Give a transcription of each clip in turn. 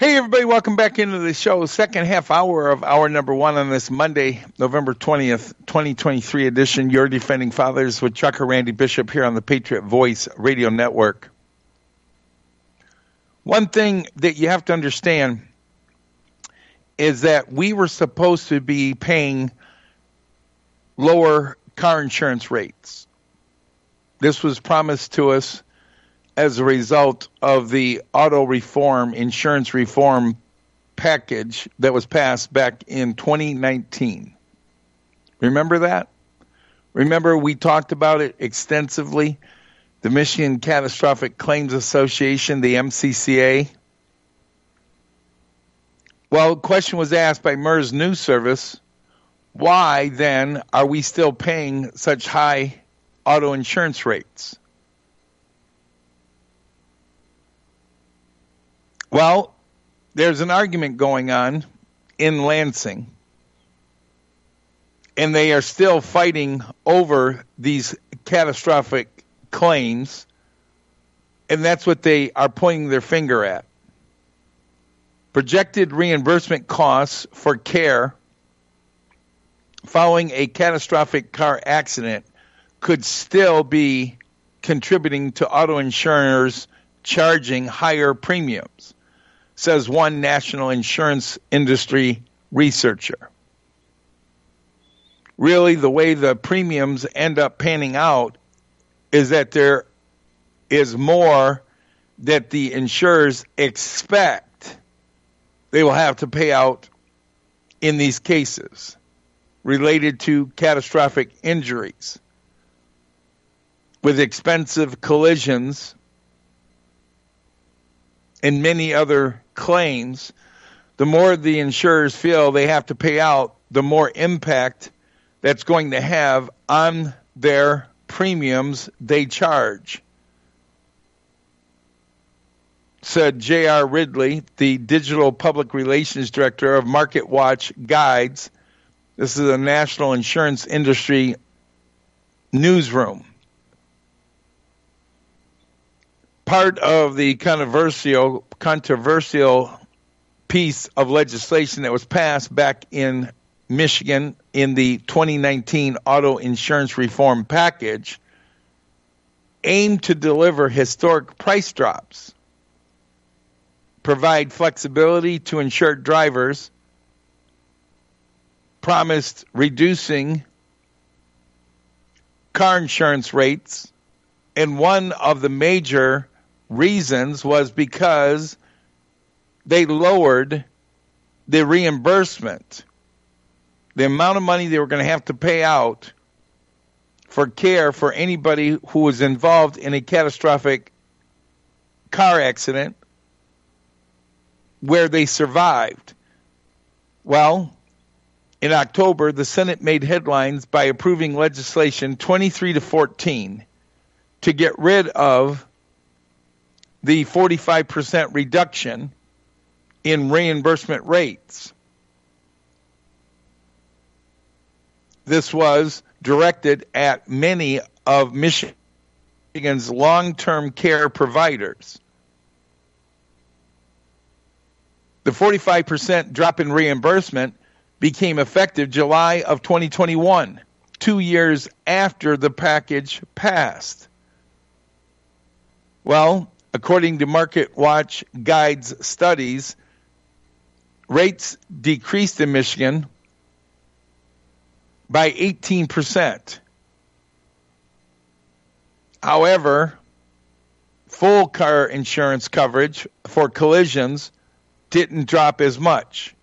Hey, everybody, welcome back into the show. Second half hour of hour number one on this Monday, November 20th, 2023 edition. Your Defending Fathers with Trucker Randy Bishop here on the Patriot Voice Radio Network. One thing that you have to understand is that we were supposed to be paying lower car insurance rates. This was promised to us as a result of the auto reform, insurance reform package that was passed back in 2019. Remember that? Remember we talked about it extensively? The Michigan Catastrophic Claims Association, the MCCA. Well, a question was asked by MERS News Service, why then are we still paying such high auto insurance rates? Well, there's an argument going on in Lansing, and they are still fighting over these catastrophic claims, and that's what they are pointing their finger at. Projected reimbursement costs for care following a catastrophic car accident could still be contributing to auto insurers charging higher premiums, says one national insurance industry researcher. Really, the way the premiums end up panning out is that there is more that the insurers expect they will have to pay out in these cases related to catastrophic injuries with expensive collisions and many other claims. The more the insurers feel they have to pay out, the more impact that's going to have on their premiums they charge, said J.R. Ridley, the Digital Public Relations Director of Market Watch Guides. This is a national insurance industry newsroom. Part of the controversial piece of legislation that was passed back in Michigan in the 2019 auto insurance reform package aimed to deliver historic price drops, provide flexibility to insured drivers, promised reducing car insurance rates, and one of the major reasons was because they lowered the reimbursement, the amount of money they were going to have to pay out for care for anybody who was involved in a catastrophic car accident where they survived. Well, in October, the Senate made headlines by approving legislation 23-14 to get rid of the 45% reduction in reimbursement rates. This was directed at many of Michigan's long-term care providers. The 45% drop in reimbursement became effective July of 2021, 2 years after the package passed. Well, according to Market Watch Guides studies, rates decreased in Michigan by 18%. However, full car insurance coverage for collisions didn't drop as much.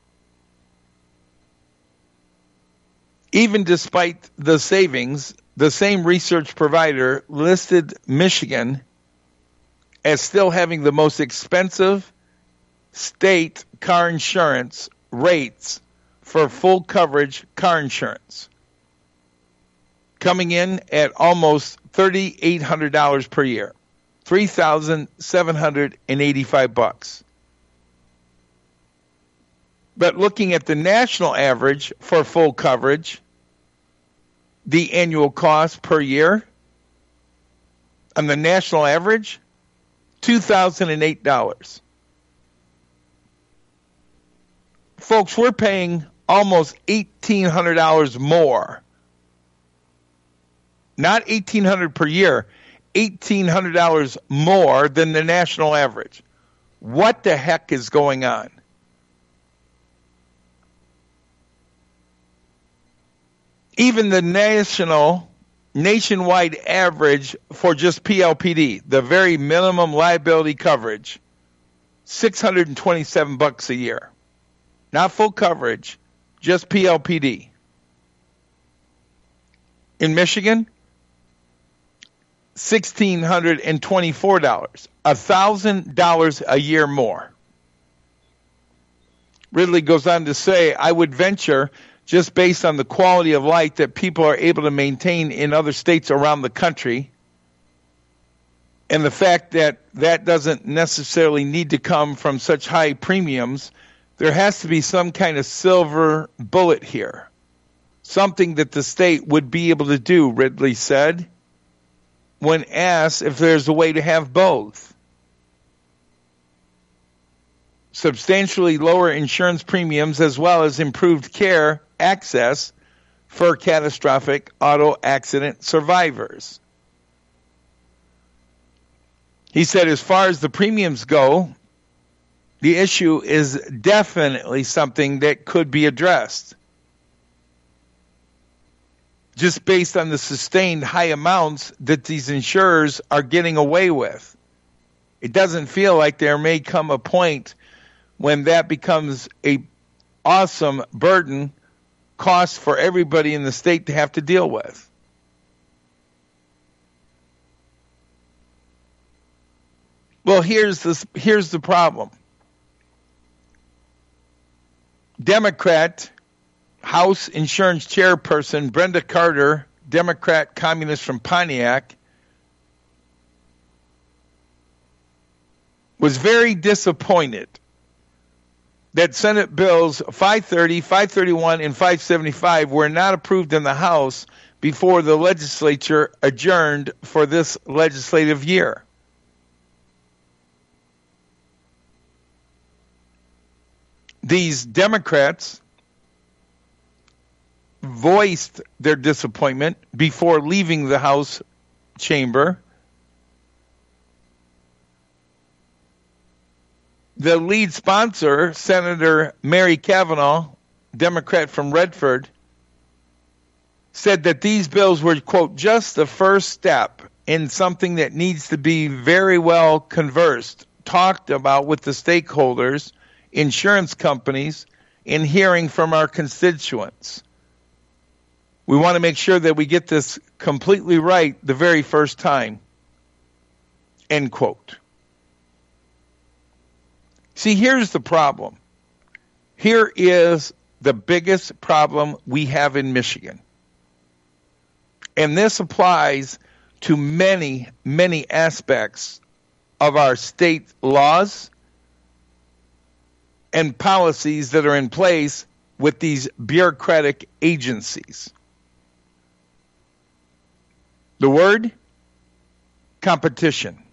Even despite the savings, the same research provider listed Michigan as still having the most expensive state car insurance rates for full coverage car insurance, coming in at almost $3,800 per year, $3,785. But looking at the national average for full coverage, the annual cost per year on the national average, $2,008. Folks, we're paying almost $1,800 more. Not $1,800 per year, $1,800 more than the national average. What the heck is going on? Even the nationwide average for just PLPD, the very minimum liability coverage, $627 a year. Not full coverage, just PLPD. In Michigan, $1,624, $1,000 a year more. Ridley goes on to say, I would venture, just based on the quality of life that people are able to maintain in other states around the country, and the fact that that doesn't necessarily need to come from such high premiums, there has to be some kind of silver bullet here. Something that the state would be able to do, Ridley said, when asked if there's a way to have both. Substantially lower insurance premiums as well as improved care access for catastrophic auto accident survivors. He said, as far as the premiums go, the issue is definitely something that could be addressed. Just based on the sustained high amounts that these insurers are getting away with. It doesn't feel like there may come a point when that becomes a awesome burden cost for everybody in the state to have to deal with. Well, here's the problem. Democrat House Insurance Chairperson Brenda Carter, Democrat communist from Pontiac, was very disappointed that Senate Bills 530, 531, and 575 were not approved in the House before the legislature adjourned for this legislative year. These Democrats voiced their disappointment before leaving the House chamber. The lead sponsor, Senator Mary Cavanaugh, Democrat from Redford, said that these bills were, quote, just the first step in something that needs to be very well talked about with the stakeholders, insurance companies, in hearing from our constituents. We want to make sure that we get this completely right the very first time, end quote. See, here's the problem. Here is the biggest problem we have in Michigan. And this applies to many, many aspects of our state laws and policies that are in place with these bureaucratic agencies. The word? Competition.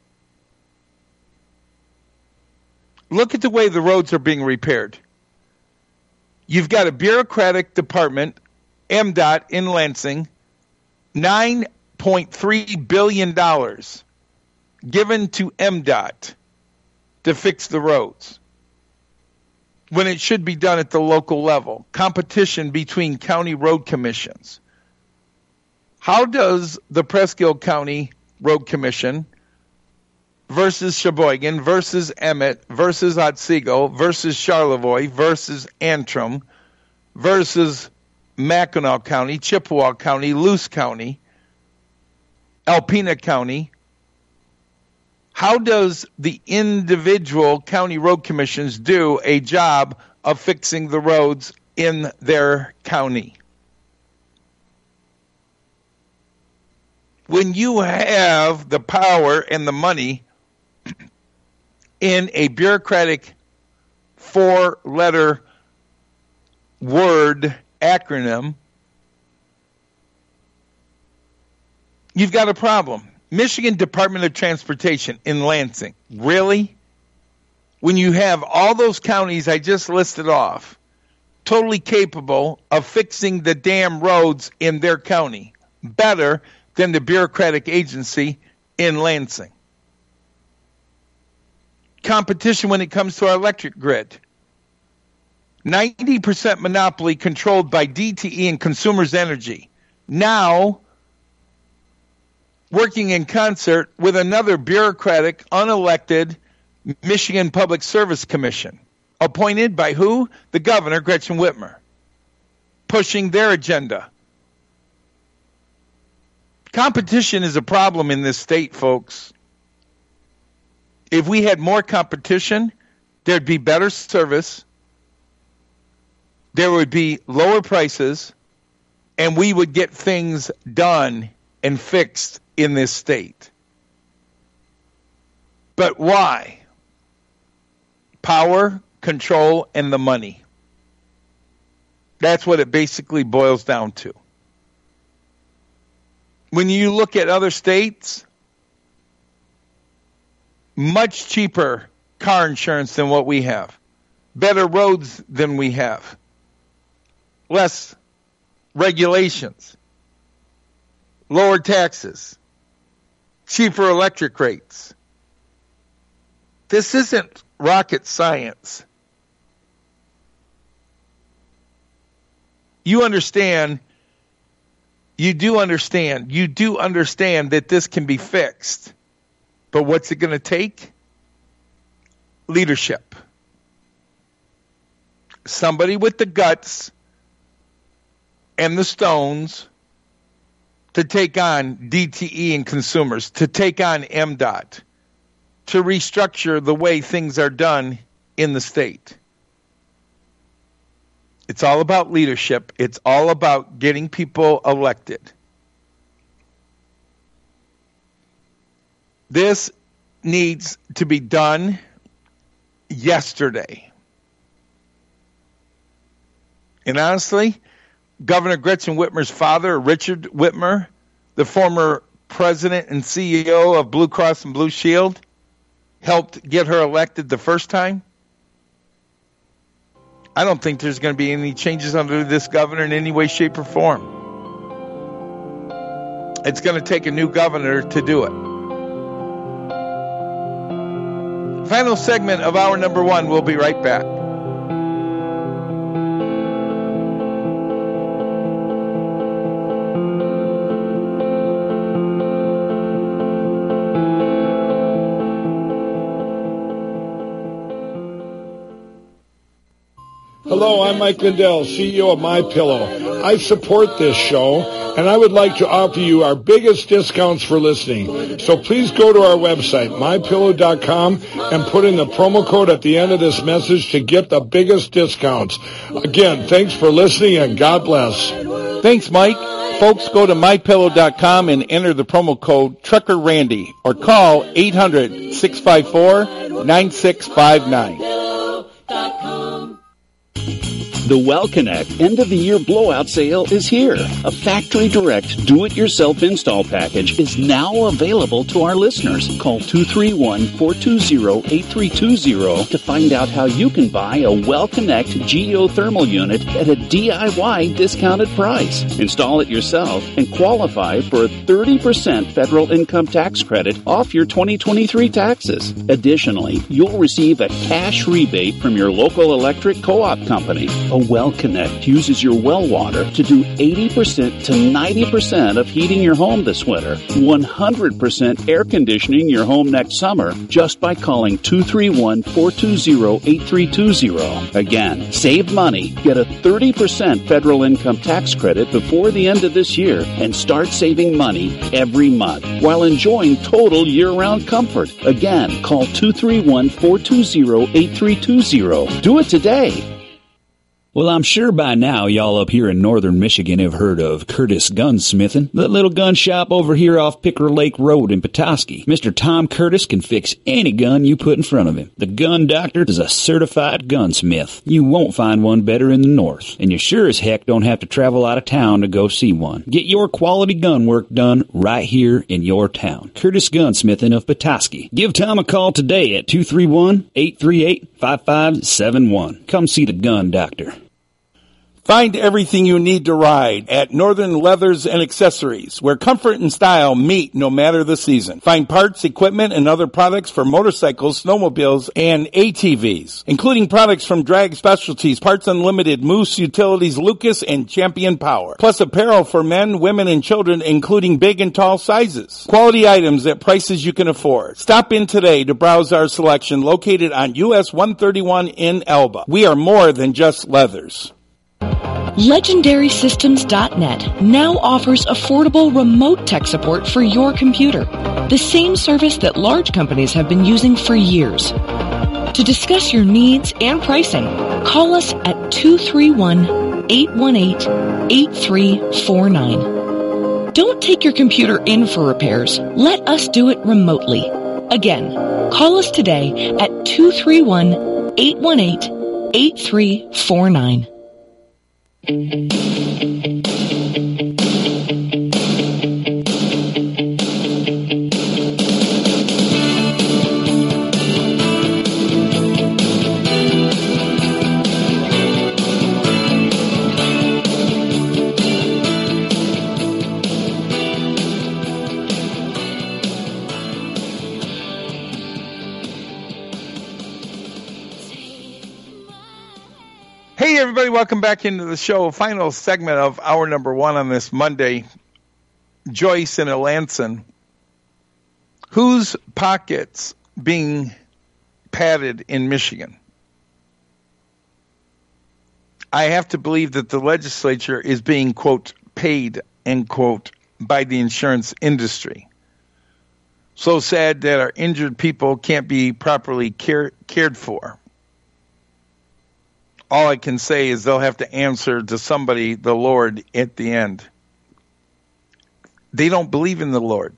Look at the way the roads are being repaired. You've got a bureaucratic department, MDOT in Lansing, $9.3 billion given to MDOT to fix the roads, when it should be done at the local level. Competition between county road commissions. How does the Presque County Road Commission versus Sheboygan versus Emmett versus Otsego versus Charlevoix versus Antrim versus Mackinac County, Chippewa County, Luce County, Alpena County, how does the individual county road commissions do a job of fixing the roads in their county? When you have the power and the money in a bureaucratic four-letter word acronym, you've got a problem. Michigan Department of Transportation in Lansing. Really? when you have all those counties I just listed off totally capable of fixing the damn roads in their county better than the bureaucratic agency in Lansing. Competition when it comes to our electric grid. 90% monopoly controlled by DTE and Consumers Energy. Now, working in concert with another bureaucratic, unelected Michigan Public Service Commission, appointed by who? The governor, Gretchen Whitmer, pushing their agenda. Competition is a problem in this state, folks. If we had more competition, there'd be better service, there would be lower prices, and we would get things done and fixed in this state. But why? Power, control, and the money. That's what it basically boils down to. When you look at other states, much cheaper car insurance than what we have, better roads than we have, less regulations, lower taxes, cheaper electric rates. This isn't rocket science. You do understand that this can be fixed. But what's it going to take? Leadership. Somebody with the guts and the stones to take on DTE and Consumers, to take on MDOT, to restructure the way things are done in the state. It's all about leadership. It's all about getting people elected. This needs to be done yesterday. And honestly, Governor Gretchen Whitmer's father, Richard Whitmer, the former president and CEO of Blue Cross and Blue Shield, helped get her elected the first time. I don't think there's going to be any changes under this governor in any way, shape, or form. It's going to take a new governor to do it. Final segment of hour number one. We'll be right back. Hello, I'm Mike Lindell, CEO of MyPillow. I support this show, and I would like to offer you our biggest discounts for listening. So please go to our website, MyPillow.com, and put in the promo code at the end of this message to get the biggest discounts. Again, thanks for listening, and God bless. Thanks, Mike. Folks, go to MyPillow.com and enter the promo code TruckerRandy or call 800-654-9659. The WellConnect end-of-the-year blowout sale is here. A factory direct do-it-yourself install package is now available to our listeners. Call 231-420-8320 to find out how you can buy a WellConnect geothermal unit at a DIY discounted price. Install it yourself and qualify for a 30% federal income tax credit off your 2023 taxes. Additionally, you'll receive a cash rebate from your local electric co-op company. A WellConnect uses your well water to do 80% to 90% of heating your home this winter, 100% air conditioning your home next summer, just by calling 231-420-8320. Again, save money, get a 30% federal income tax credit before the end of this year, and start saving money every month while enjoying total year-round comfort. Again, call 231-420-8320. Do it today. Well, I'm sure by now y'all up here in northern Michigan have heard of Curtis Gunsmithing, that little gun shop over here off Picker Lake Road in Petoskey. Mr. Tom Curtis can fix any gun you put in front of him. The Gun Doctor is a certified gunsmith. You won't find one better in the north, and you sure as heck don't have to travel out of town to go see one. Get your quality gun work done right here in your town. Curtis Gunsmithing of Petoskey. Give Tom a call today at 231-838-5571. Come see the Gun Doctor. Find everything you need to ride at Northern Leathers and Accessories, where comfort and style meet no matter the season. Find parts, equipment, and other products for motorcycles, snowmobiles, and ATVs, including products from Drag Specialties, Parts Unlimited, Moose Utilities, Lucas, and Champion Power. Plus apparel for men, women, and children, including big and tall sizes. Quality items at prices you can afford. Stop in today to browse our selection located on US 131 in Elba. We are more than just leathers. LegendarySystems.net now offers affordable remote tech support for your computer, the same service that large companies have been using for years. To discuss your needs and pricing, call us at 231-818-8349. Don't take your computer in for repairs. Let us do it remotely. Again, call us today at 231-818-8349. Hey, everybody, welcome back into the show. Final segment of hour number one on this Monday. Joyce and Alanson. Whose pockets being padded in Michigan? I have to believe that the legislature is being, quote, paid, end quote, by the insurance industry. So sad that our injured people can't be properly cared for. All I can say is they'll have to answer to somebody, the Lord, at the end. They don't believe in the Lord.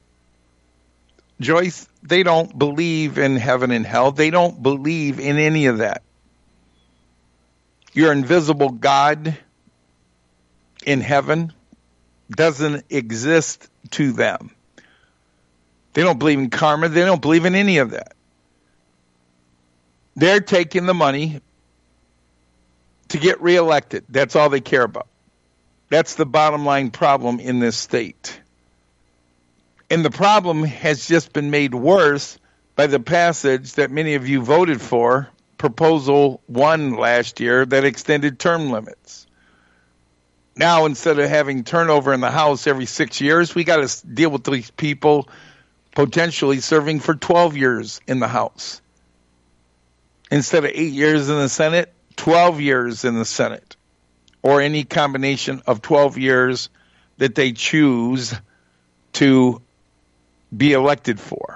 Joyce, they don't believe in heaven and hell. They don't believe in any of that. Your invisible God in heaven doesn't exist to them. They don't believe in karma. They don't believe in any of that. They're taking the money to get reelected. That's all they care about. That's the bottom line problem in this state. And the problem has just been made worse by the passage that many of you voted for, Proposal 1 last year, that extended term limits. Now, instead of having turnover in the House every 6 years, we got to deal with these people potentially serving for 12 years in the House. Instead of 8 years in the Senate, 12 years in the Senate, or any combination of 12 years that they choose to be elected for.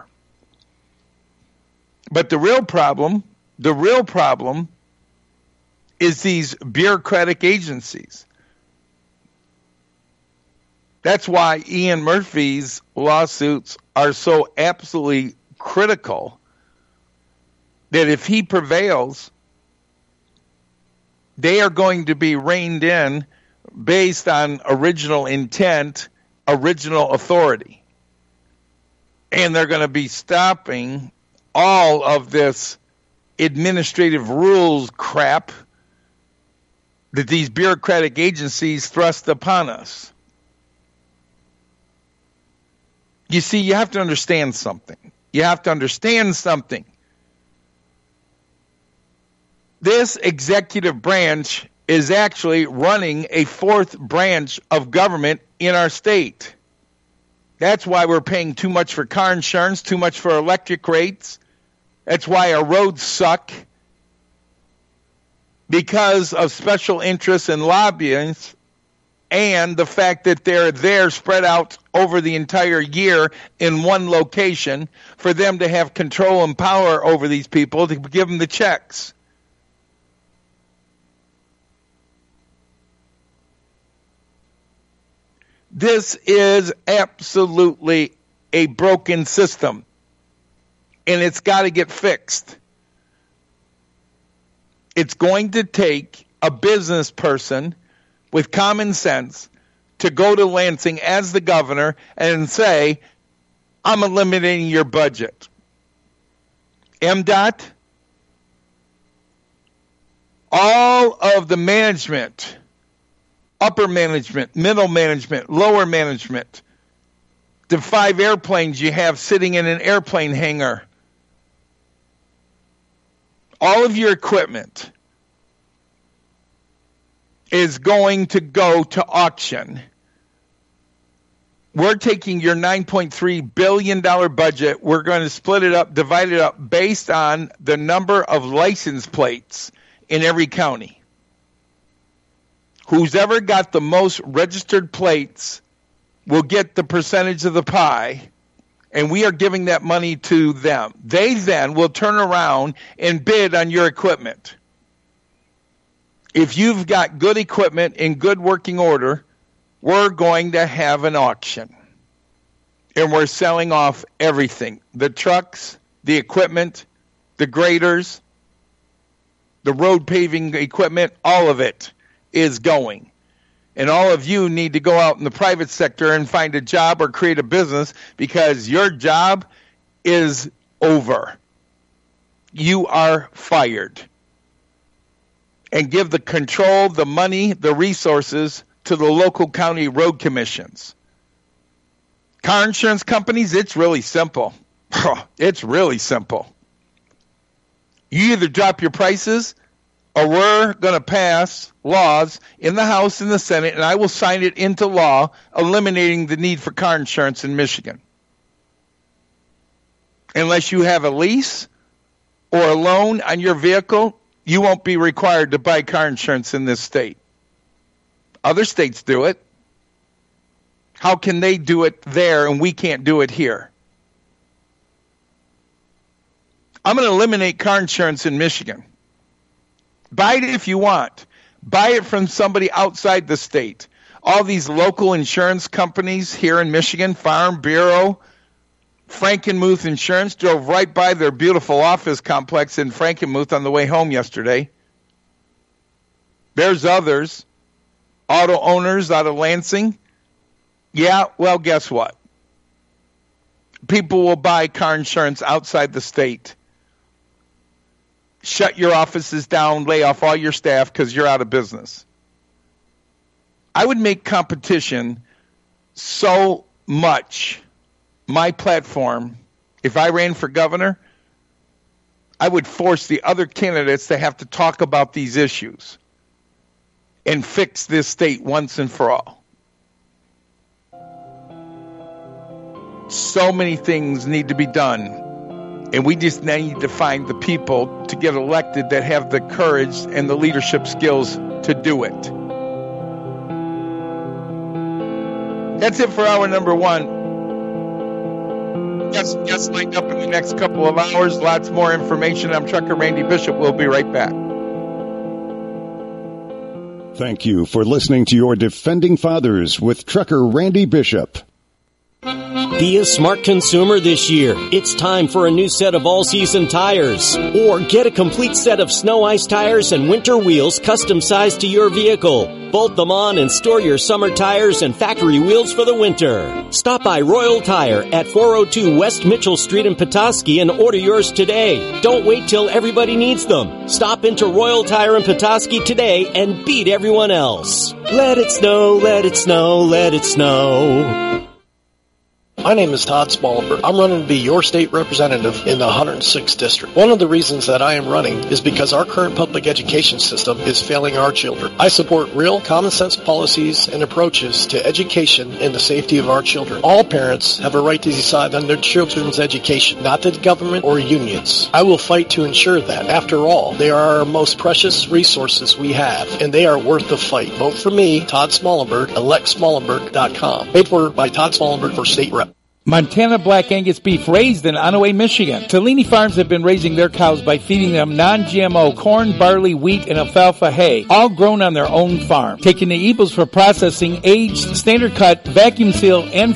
But the real problem is these bureaucratic agencies. That's why Ian Murphy's lawsuits are so absolutely critical, that if he prevails, they are going to be reined in based on original intent, original authority. And they're going to be stopping all of this administrative rules crap that these bureaucratic agencies thrust upon us. You see, you have to understand something. This executive branch is actually running a fourth branch of government in our state. That's why we're paying too much for car insurance, too much for electric rates. That's why our roads suck. Because of special interests and lobbyists, and the fact that they're there spread out over the entire year in one location for them to have control and power over these people to give them the checks. This is absolutely a broken system, and it's got to get fixed. It's going to take a business person with common sense to go to Lansing as the governor and say, I'm eliminating your budget. MDOT, all of the management, upper management, middle management, lower management, the 5 airplanes you have sitting in an airplane hangar, all of your equipment is going to go to auction. We're taking your $9.3 billion budget. We're going to split it up, divide it up based on the number of license plates in every county. Who's ever got the most registered plates will get the percentage of the pie, and we are giving that money to them. They then will turn around and bid on your equipment. If you've got good equipment in good working order, we're going to have an auction. And we're selling off everything. The trucks, the equipment, the graders, the road paving equipment, all of it is going. And all of you need to go out in the private sector and find a job or create a business, because your job is over. You are fired. And give the control, the money, the resources to the local county road commissions. Car insurance companies, it's really simple. It's really simple. You either drop your prices, or we're going to pass laws in the House and the Senate, and I will sign it into law, eliminating the need for car insurance in Michigan. Unless you have a lease or a loan on your vehicle, you won't be required to buy car insurance in this state. Other states do it. How can they do it there and we can't do it here? I'm going to eliminate car insurance in Michigan. Buy it if you want. Buy it from somebody outside the state. All these local insurance companies here in Michigan, Farm Bureau, Frankenmuth Insurance, drove right by their beautiful office complex in Frankenmuth on the way home yesterday. There's others. Auto owners out of Lansing. Yeah, well, guess what? People will buy car insurance outside the state. Shut your offices down, lay off all your staff because you're out of business. I would make competition so much. My platform, if I ran for governor, I would force the other candidates to have to talk about these issues and fix this state once and for all. So many things need to be done, and we just need to find the people to get elected that have the courage and the leadership skills to do it. That's it for hour number one. Guests lined up in the next couple of hours. Lots more information. I'm Trucker Randy Bishop. We'll be right back. Thank you for listening to your Defending Fathers with Trucker Randy Bishop. Be a smart consumer this year. It's time for a new set of all-season tires. Or get a complete set of snow ice tires and winter wheels custom-sized to your vehicle. Bolt them on and store your summer tires and factory wheels for the winter. Stop by Royal Tire at 402 West Mitchell Street in Petoskey and order yours today. Don't wait till everybody needs them. Stop into Royal Tire in Petoskey today and beat everyone else. Let it snow, let it snow, let it snow. My name is Todd Smallberg. I'm running to be your state representative in the 106th District. One of the reasons that I am running is because our current public education system is failing our children. I support real common sense policies and approaches to education and the safety of our children. All parents have a right to decide on their children's education, not the government or unions. I will fight to ensure that. After all, they are our most precious resources we have, and they are worth the fight. Vote for me, Todd Smallberg, electsmallenberg.com. Paid for by Todd Smallberg for state rep. Montana Black Angus beef raised in Onaway, Michigan. Tellini Farms have been raising their cows by feeding them non-GMO corn, barley, wheat, and alfalfa hay, all grown on their own farm. Taking the eagles for processing, aged, standard cut, vacuum seal, and